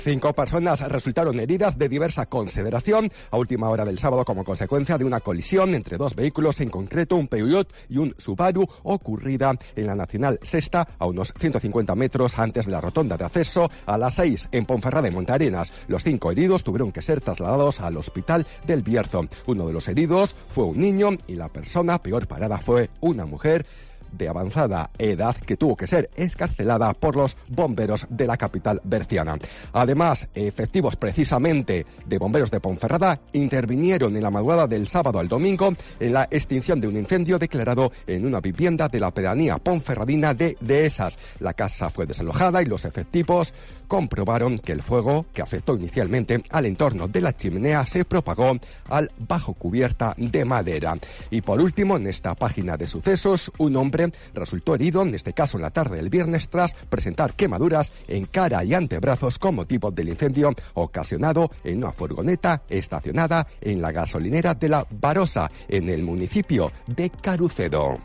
5 personas resultaron heridas de diversa consideración a última hora del sábado como consecuencia de una colisión entre 2 vehículos, en concreto un Peugeot y un Subaru, ocurrida en la Nacional Sexta a unos 150 metros antes de la rotonda de acceso a la 6 en Ponferrada de Montarenas. Los 5 heridos tuvieron que ser trasladados al hospital del Bierzo. Uno de los heridos fue un niño y la persona peor parada fue una mujer de avanzada edad que tuvo que ser excarcelada por los bomberos de la capital berciana. Además, efectivos precisamente de bomberos de Ponferrada intervinieron en la madrugada del sábado al domingo en la extinción de un incendio declarado en una vivienda de la pedanía ponferradina de Dehesas. La casa fue desalojada y los efectivos comprobaron que el fuego, que afectó inicialmente al entorno de la chimenea, se propagó al bajo cubierta de madera. Y por último, en esta página de sucesos, un hombre resultó herido, en este caso en la tarde del viernes, tras presentar quemaduras en cara y antebrazos con motivo del incendio ocasionado en una furgoneta estacionada en la gasolinera de La Barosa, en el municipio de Carucedo.